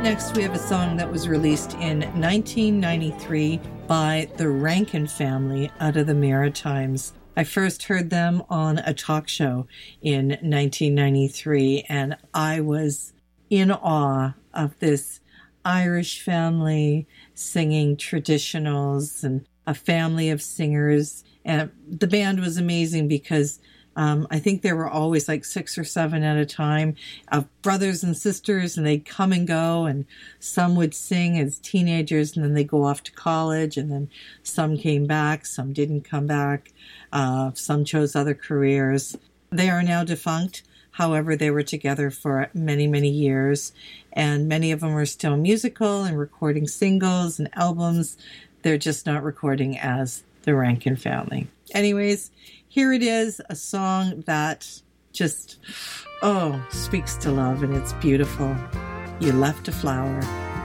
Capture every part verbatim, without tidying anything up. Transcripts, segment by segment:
Next, we have a song that was released in nineteen ninety-three by the Rankin Family out of the Maritimes. I first heard them on a talk show in nineteen ninety-three, and I was in awe of this Irish family singing traditionals and a family of singers. And the band was amazing because Um, I think there were always like six or seven at a time of brothers and sisters, and they'd come and go, and some would sing as teenagers, and then they'd go off to college, and then some came back, some didn't come back, uh, some chose other careers. They are now defunct. However, they were together for many, many years, and many of them are still musical and recording singles and albums. They're just not recording as the Rankin Family. Anyways, here it is, a song that just, oh, speaks to love, and it's beautiful. You Left a Flower.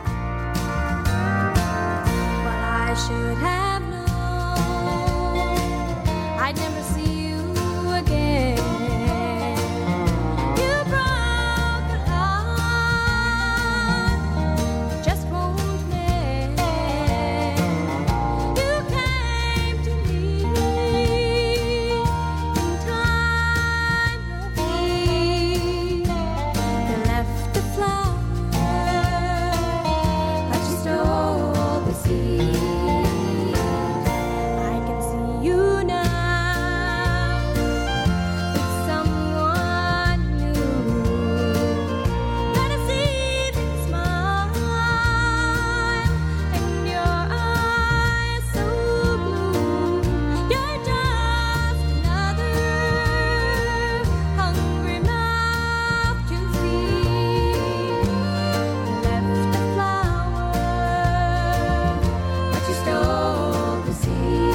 But I should have known I'd never see you again. You broke a heart, just won't mend. You came to me in time of need. You left a flower, but you stole the seed. I can see you now with someone new. Got a seething smile and your eyes so blue. You're just another hungry mouth can feed. You left a flower, but you stole the seed.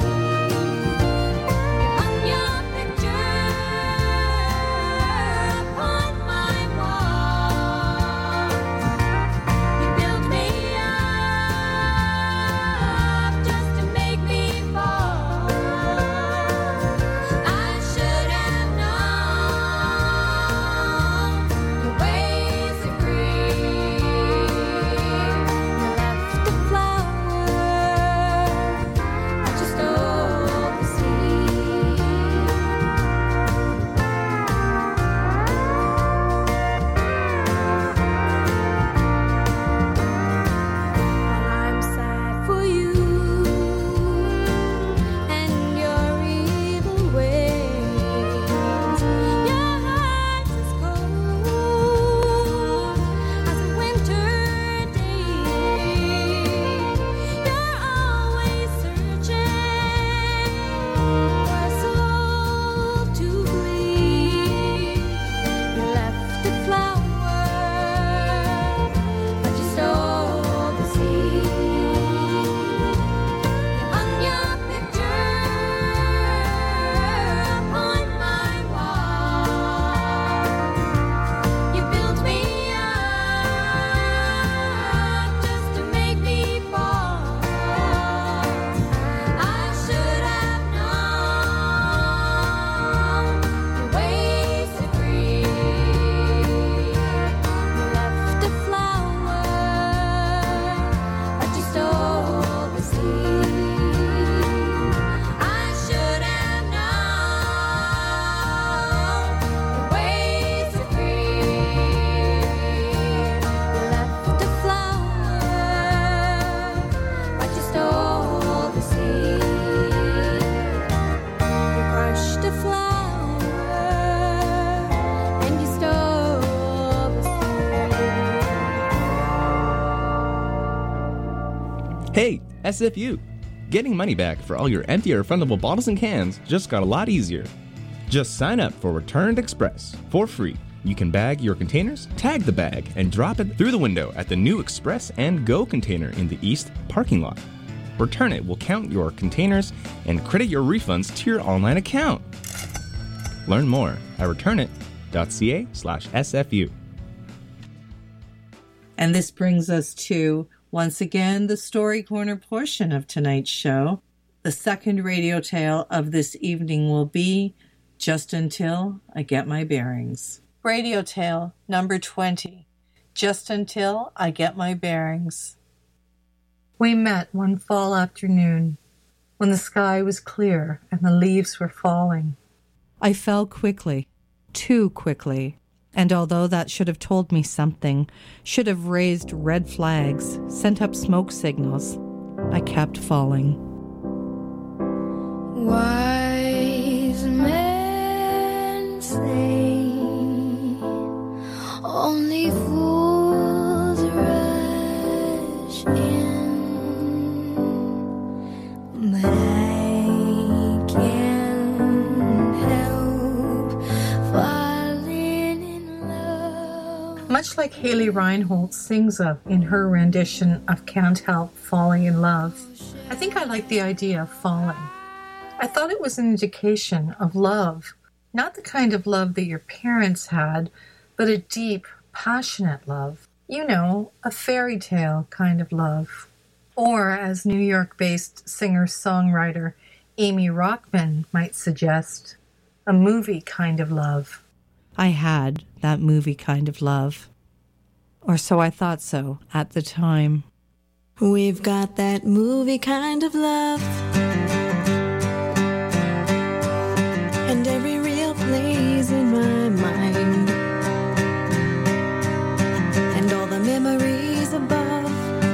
On your picture upon my wall, you built me up just to make me fall. I should have known your ways are free. You left a flower, but you stole the seed. I'm sad for you and your evil ways. Your heart's as cold as a winter day. You're always searching for a soul to bleed. You left a flower, but you stole the seed. On your picture upon my wall, you built me up just to make me fall. I should have known your ways are free. You left a flower, but you stole the seed. I should have known your ways are free. You left a flower, but you stole the seed. You crushed a flower, and you stole the seed. Hey, S F U! Getting money back for all your empty or refundable bottles and cans just got a lot easier. Just sign up for Returned Express for free. You can bag your containers, tag the bag, and drop it through the window at the new Express and Go container in the East parking lot. Return It will count your containers and credit your refunds to your online account. Learn more at returnit.ca slash SFU. And this brings us to, once again, the Story Corner portion of tonight's show. The second radio tale of this evening will be Just Until I Get My Bearings. Radio tale number twenty. just until I get my bearings. We met one fall afternoon when the sky was clear and the leaves were falling. I fell quickly, too quickly, and although that should have told me something, should have raised red flags, sent up smoke signals, I kept falling. Wise men say only fools rush in, but I can't help falling in love. Much like Haley Reinhold sings of in her rendition of Can't Help Falling in Love, I think I like the idea of falling. I thought it was an indication of love, not the kind of love that your parents had, but a deep, passionate love. You know, a fairy tale kind of love. Or, as New York-based singer-songwriter Amy Rockman might suggest, a movie kind of love. I had that movie kind of love. Or so I thought so at the time. We've got that movie kind of love, and every reel plays in my mind, and all the memories above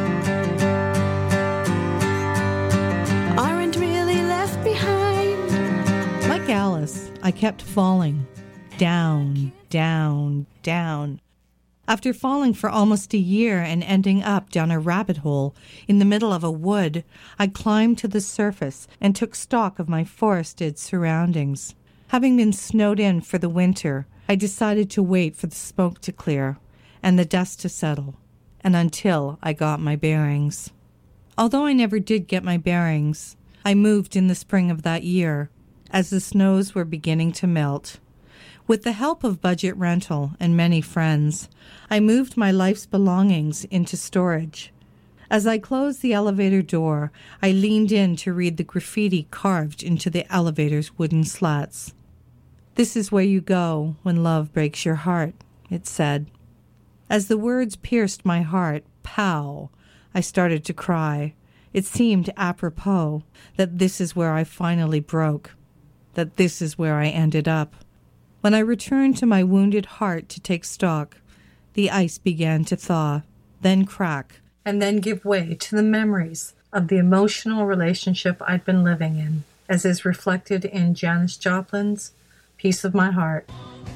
aren't really left behind. Like Alice, I kept falling. Down, down, down. After falling for almost a year and ending up down a rabbit hole in the middle of a wood, I climbed to the surface and took stock of my forested surroundings. Having been snowed in for the winter, I decided to wait for the smoke to clear and the dust to settle, and until I got my bearings. Although I never did get my bearings, I moved in the spring of that year, as the snows were beginning to melt. With the help of budget rental and many friends, I moved my life's belongings into storage. As I closed the elevator door, I leaned in to read the graffiti carved into the elevator's wooden slats. "This is where you go when love breaks your heart," it said. As the words pierced my heart, pow, I started to cry. It seemed apropos that this is where I finally broke, that this is where I ended up. When I returned to my wounded heart to take stock, the ice began to thaw, then crack, and then give way to the memories of the emotional relationship I'd been living in, as is reflected in Janis Joplin's Piece of My Heart.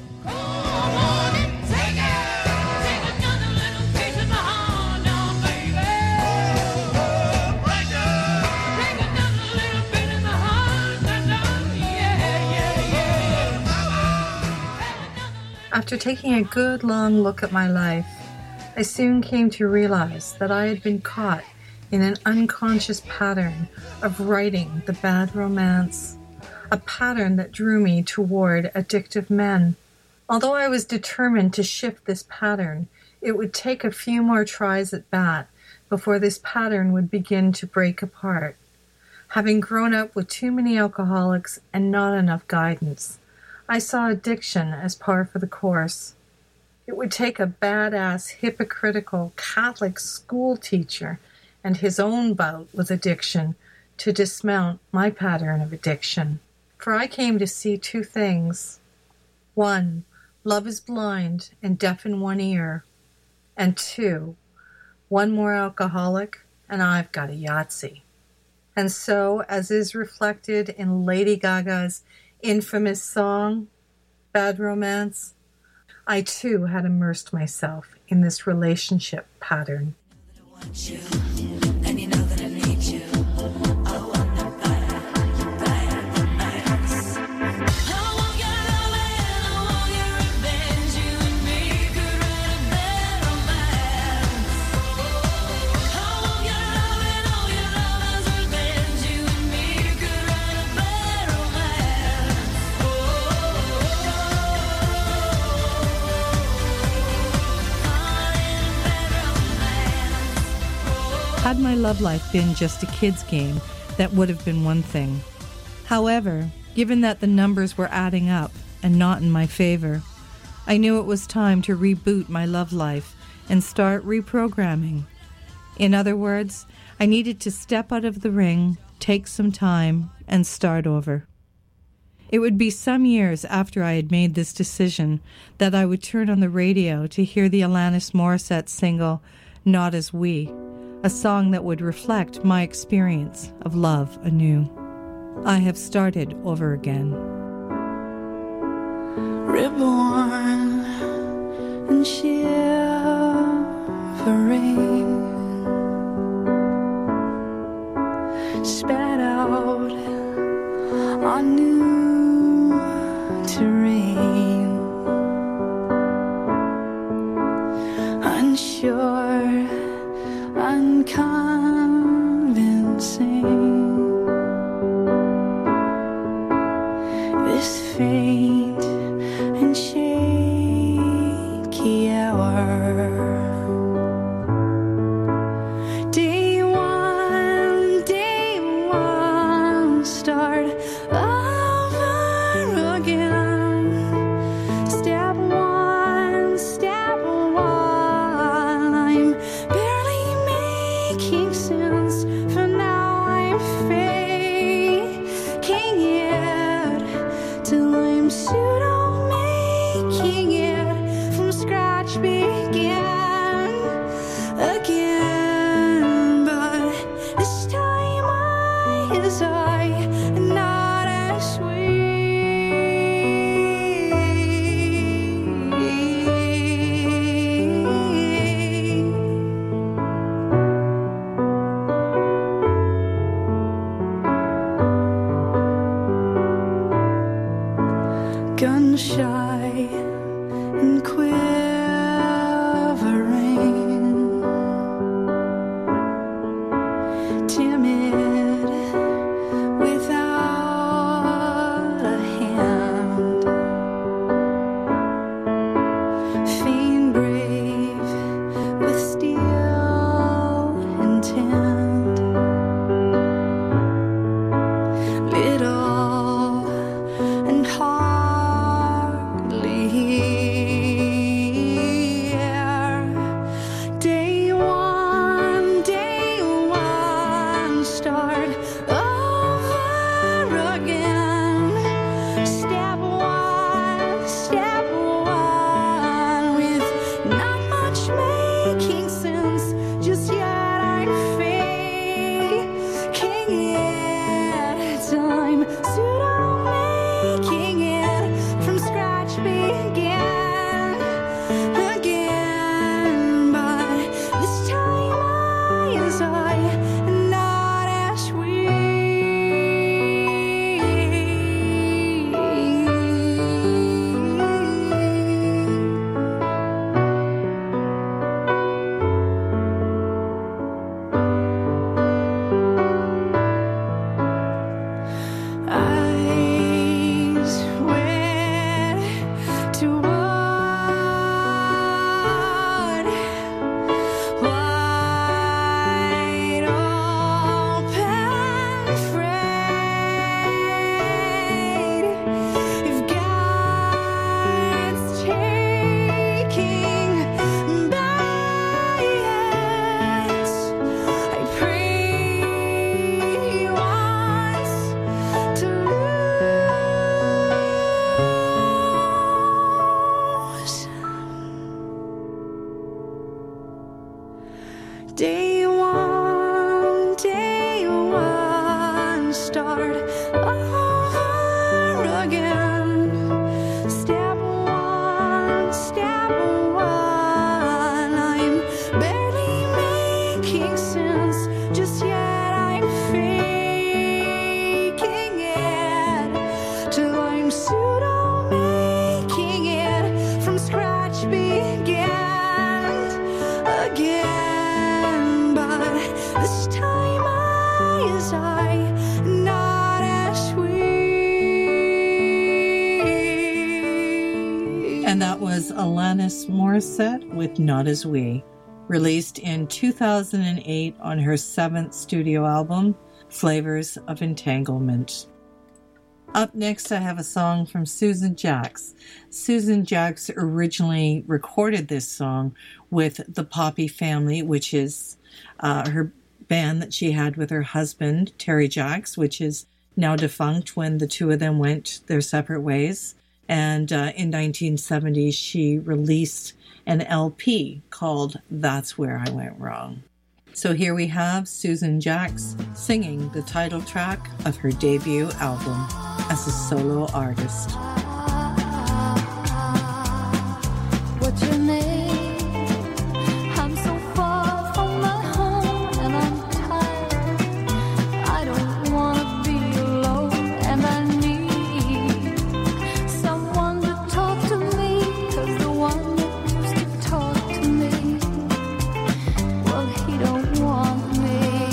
After taking a good long look at my life, I soon came to realize that I had been caught in an unconscious pattern of writing the bad romance, a pattern that drew me toward addictive men. Although I was determined to shift this pattern, it would take a few more tries at bat before this pattern would begin to break apart. Having grown up with too many alcoholics and not enough guidance, I saw addiction as par for the course. It would take a badass, hypocritical Catholic school teacher and his own bout with addiction to dismount my pattern of addiction. For I came to see two things. One, love is blind and deaf in one ear. And two, one more alcoholic and I've got a Yahtzee. And so, as is reflected in Lady Gaga's infamous song, Bad Romance, I too had immersed myself in this relationship pattern. Had my love life been just a kid's game, that would have been one thing. However, given that the numbers were adding up and not in my favor, I knew it was time to reboot my love life and start reprogramming. In other words, I needed to step out of the ring, take some time, and start over. It would be some years after I had made this decision that I would turn on the radio to hear the Alanis Morissette single, Not As We, a song that would reflect my experience of love anew. I have started over again. Reborn and shivering, spat out on new terrain, unsure, unconvincing. This faint and shaky hour. Day one, day one, start over again. Step one, step one. I'm barely making sense. For now I'm faking it till I'm pseudo making it from scratch begin again. But this time I is I and not as gun shy and quivering, timid without a hand, faint brave with steel intent, little and hardly here. Day one, day one, start over again. Step one, step one, with not much making sense just yet. I'm faking it. I'm pseudo making it from scratch begin again. But this time I is I and not as we. Eyes wet to what? Wide open, afraid if God's taking bites. I pray once to lose. Day one, day one, start over again. Step one, step one. I'm barely making sense just yet. I'm faking it till I'm pseudo making it from scratch begin again. But this time I is I, not as we. And that was Alanis Morissette with Not As We, released in two thousand eight on her seventh studio album, Flavors of Entanglement. Up next, I have a song from Susan Jacks. Susan Jacks originally recorded this song with the Poppy Family, which is uh, her band that she had with her husband, Terry Jacks, which is now defunct when the two of them went their separate ways. And uh, in nineteen seventy, she released an L P called That's Where I Went Wrong. So here we have Susan Jacks singing the title track of her debut album as a solo artist. What's your name? I'm so far from my home and I'm tired. I don't want to be alone and I need someone to talk to me, 'cause the one that used to talk to me, well, he don't want me.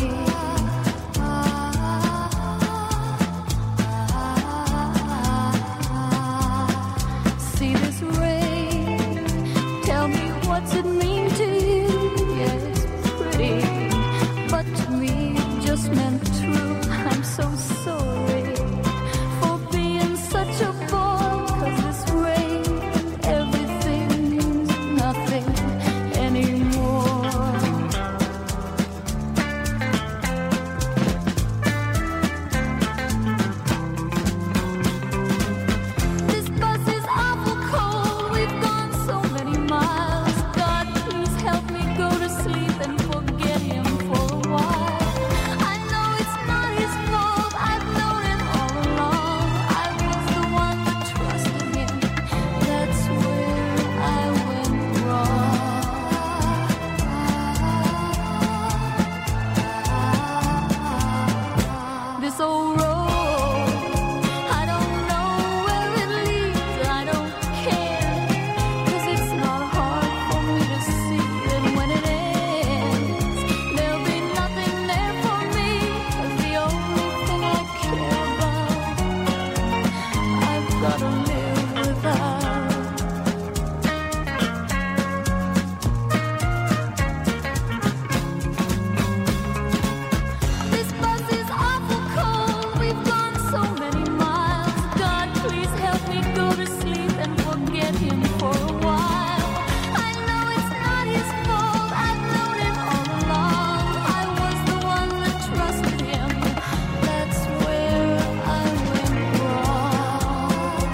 See this rain, tell me what's it mean to you? Yeah, it's pretty, but to me it just meant true. I'm so sorry for being such a bore, 'cause this rain, everything means nothing anymore. This bus is awful cold. We've gone so many miles. God, please help me go to sleep and forget him for a while. I know it's not his fault. I've known it all along. I was the one that trusted him. That's where I went wrong. This old road, I don't know where it leads. I don't care, 'cause it's not hard for me to see that when it ends, there'll be nothing there for me. 'Cause the only thing I care about, I've gotta live without. This bus is awful cold. We've gone so many miles. God, please help me go to sleep and forget him for a while. I know it's not his fault. I've known it all along. I was the one that trusted him. That's where I went wrong.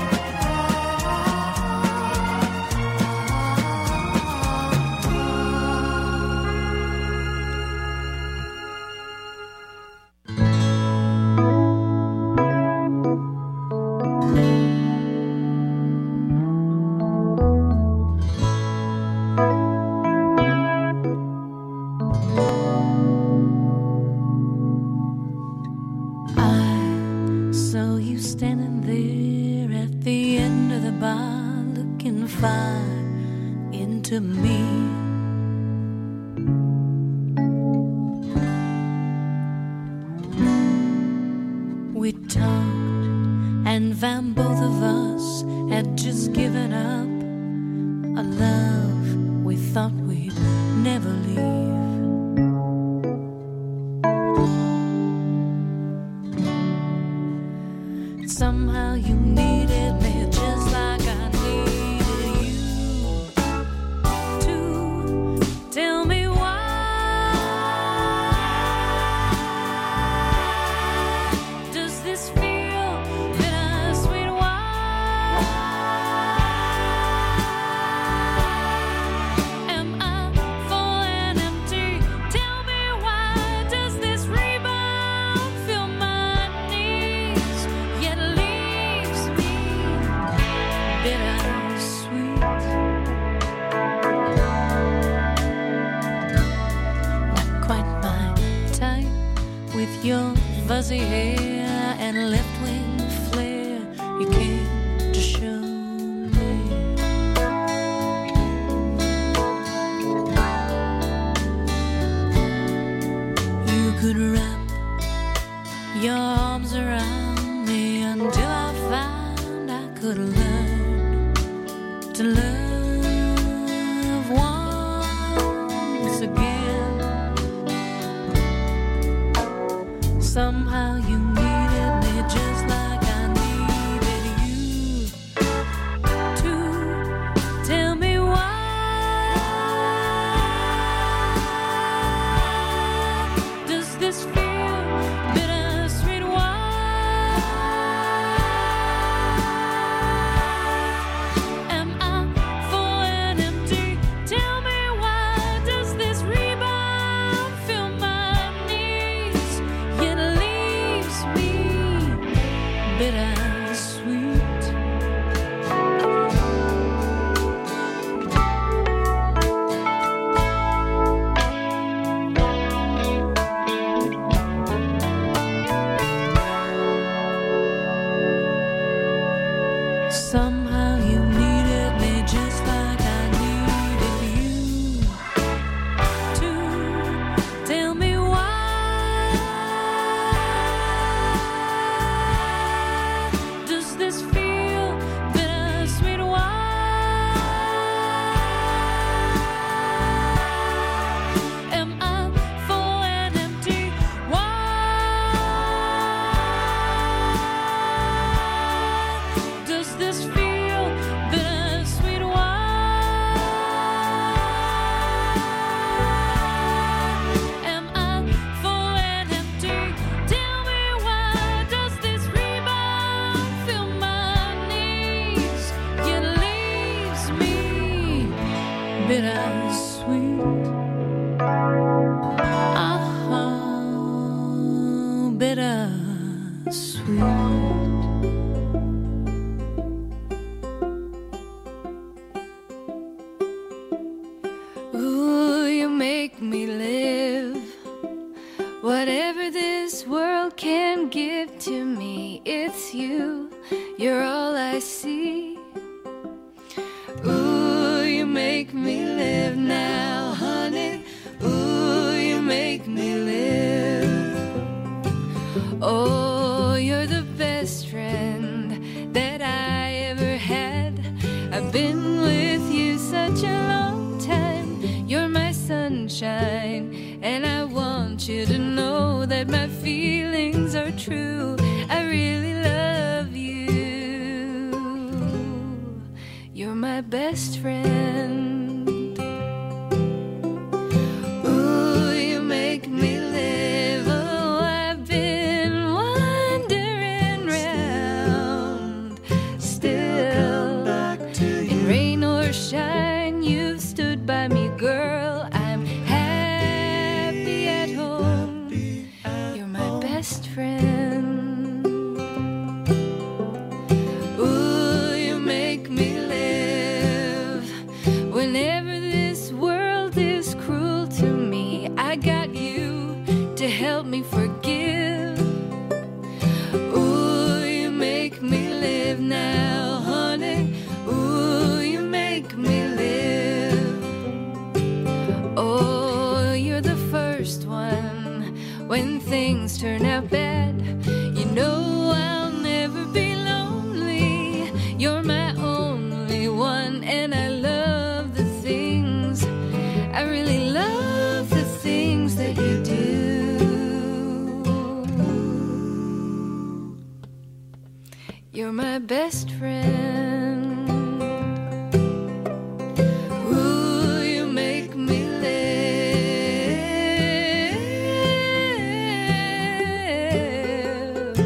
I saw you standing there at the end of the bar, looking fine into me. We talked and found both of us had just given up a love we thought we'd never leave. Somehow you needed me just like I needed you to tell me why does this feel bittersweet? Why am I falling empty? Tell me why does this rebound fill my knees, yet leaves me bittersweet? Not quite my type, with your fuzzy hair and left wing flare. You came to show me you could wrap your arms around me until I found I could learn to love once again. Somehow you needed me just like I needed bitter sweet. Ooh, you make me live. Whatever this world can give to me, it's you. You're all I see. Ooh, you make me live now, honey. Ooh, you make me live. Oh, you're the best friend that I ever had. I've been with you such a long time. You're my sunshine, and I want you to know that my feelings are true. I really love you. You're my best friend. Ooh, you make me live. Oh, I've been wandering round. Still, in rain or shine, you've stood by me, girl. I'm happy at home. You're my best friend. Ooh, you make me live. Whenever this world is cruel to me, I got you to help me forgive. Ooh, you make me live now, honey. Ooh, you make me live. Oh, you're the first one when things turn out bad. You know I'll never be lonely. You're my only one, and I love the things. I really love the things that you do. You're my best friend. Ooh, you make me live.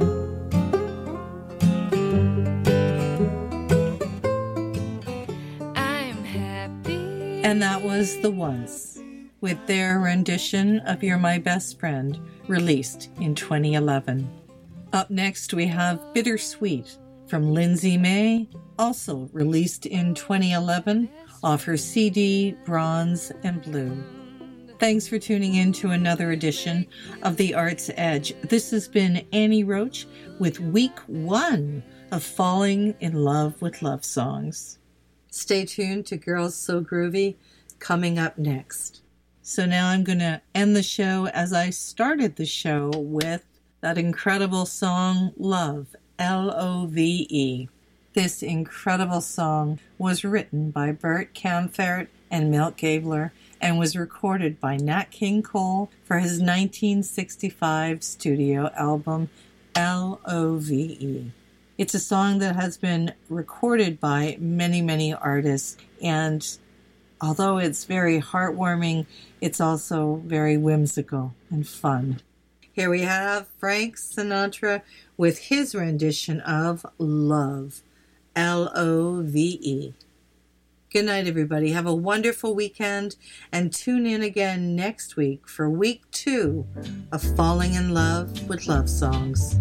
I'm happy. And that was The Once, with their rendition of You're My Best Friend, released in twenty eleven. Up next, we have Bittersweet from Lindsay May, also released in twenty eleven off her C D Bronze and Blue. Thanks for tuning in to another edition of The Arts Edge. This has been Annie Roach with week one of Falling in Love with Love Songs. Stay tuned to Girls So Groovy coming up next. So now I'm going to end the show as I started the show with that incredible song, Love, L O V E. This incredible song was written by Bert Kaempfert and Milt Gabler and was recorded by Nat King Cole for his nineteen sixty-five studio album, L O V E. It's a song that has been recorded by many, many artists, and although it's very heartwarming, it's also very whimsical and fun. Here we have Frank Sinatra with his rendition of Love, L O V E. Good night, everybody. Have a wonderful weekend, and tune in again next week for week two of Falling in Love with Love Songs.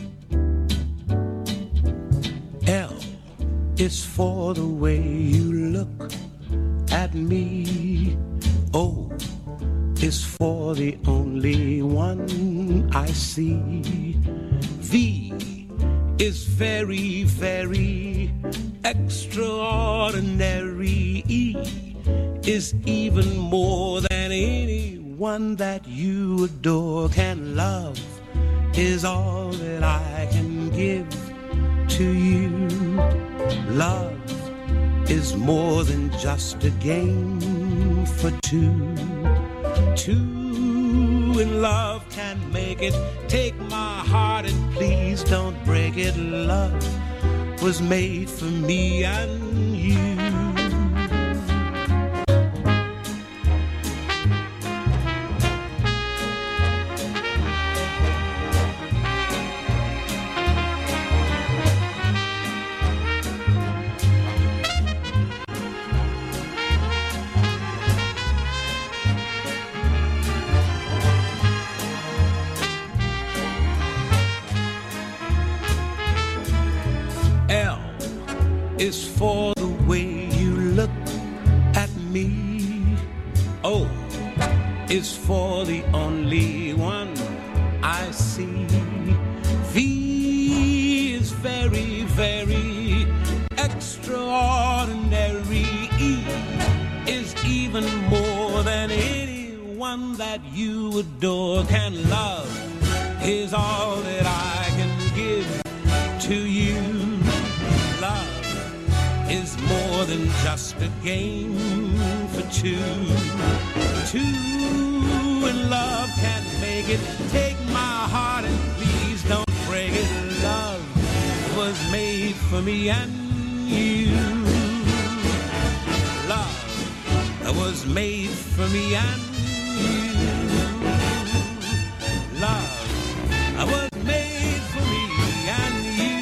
L is for the way you look at me. O is for the only one I see. V is very, very extraordinary. E is even more than anyone that you adore can love, is all that I can give to you. Love is more than just a game for two. Two in love can make it. Take my heart and please don't break it. Love was made for me and you. is for the way you look at me. O is for the only one I see. V is very, very extraordinary. E is even more than anyone that you adore can love. Is all that I can give to you. Love is more than just a game for two. Two in love can't make it. Take my heart and please don't break it. Love was made for me and you. Love was made for me and you. Love I was made for me and you.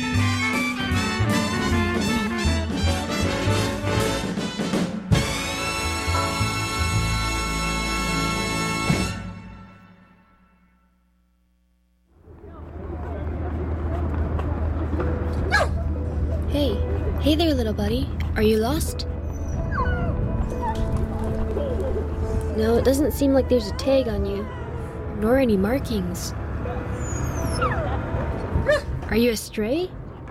Hey, hey there, little buddy. Are you lost? No, it doesn't seem like there's a tag on you, nor any markings. Are you a stray?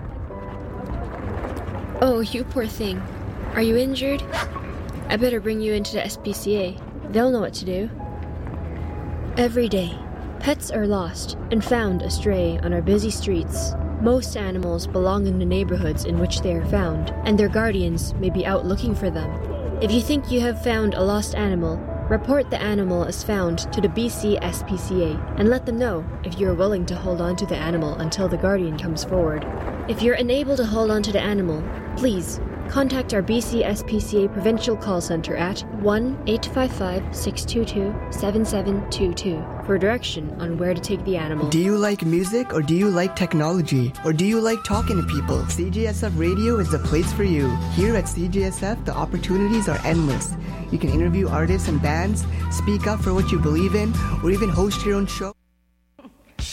Oh, you poor thing. Are you injured? I better bring you into the S P C A. They'll know what to do. Every day, pets are lost and found astray on our busy streets. Most animals belong in the neighborhoods in which they are found, and their guardians may be out looking for them. If you think you have found a lost animal, report the animal as found to the B C S P C A and let them know if you are willing to hold on to the animal until the guardian comes forward. If you're unable to hold on to the animal, please contact our B C S P C A Provincial Call Center at one eight five five, six two two, seven seven two two for direction on where to take the animal. Do you like music or do you like technology? Or do you like talking to people? C G S F Radio is the place for you. Here at C G S F, the opportunities are endless. You can interview artists and bands, speak up for what you believe in, or even host your own show.